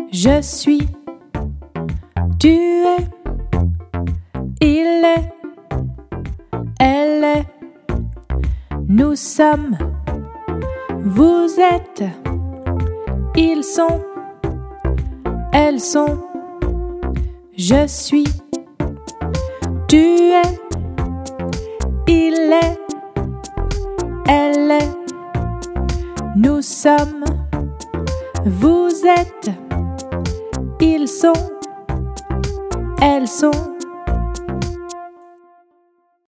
Je suis, tu es, il est, elle est, nous sommes, vous êtes, ils sont, elles sont. Je suis, tu es, il est, elle est, nous sommes, vous êtes, ils sont, elles sont.